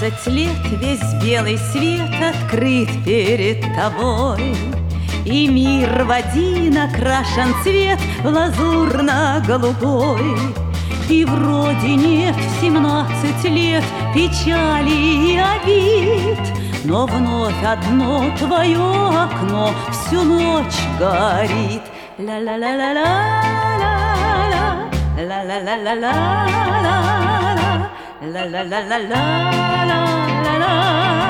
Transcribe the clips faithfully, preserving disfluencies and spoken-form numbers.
Семнадцать лет, весь белый свет открыт перед тобой, и мир в один окрашен цвет в лазурно-голубой. И вроде нет в семнадцать лет печали и обид, но вновь одно твое окно всю ночь горит. Ла-ла-ла-ла-ла-ла, ла-ла-ла-ла-ла-ла, ла-ла-ла-ла-ла-ла-ла-ла.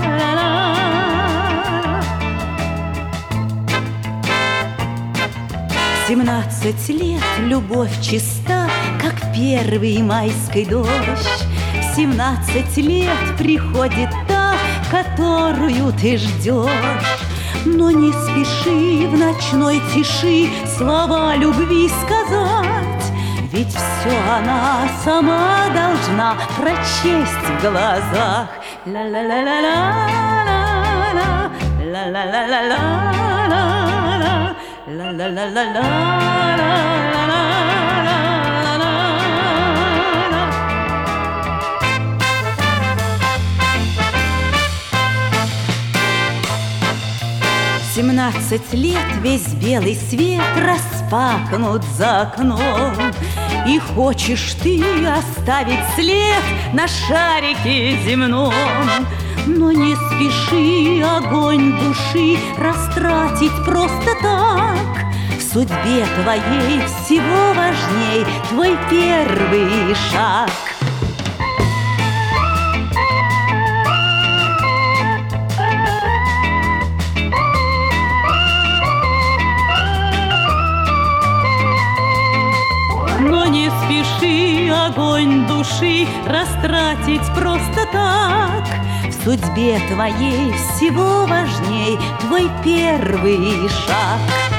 Семнадцать лет любовь чиста, как первый майский дождь. В семнадцать лет приходит та, которую ты ждешь. Но не спеши в ночной тиши слова любви сказать, ведь все она сама должна прочесть в глазах. Ла-ла-ла-ла-ла-ла, ла-ла-ла-ла-ла-ла, ла-ла-ла-ла-ла-ла-ла-ла. Семнадцать лет, весь белый свет распахнут за окном, и хочешь ты оставить след на шарике земном. Но не спеши огонь души растратить просто так. В судьбе твоей всего важней твой первый шаг. Но не спеши огонь души растратить просто так. В судьбе твоей всего важней твой первый шаг.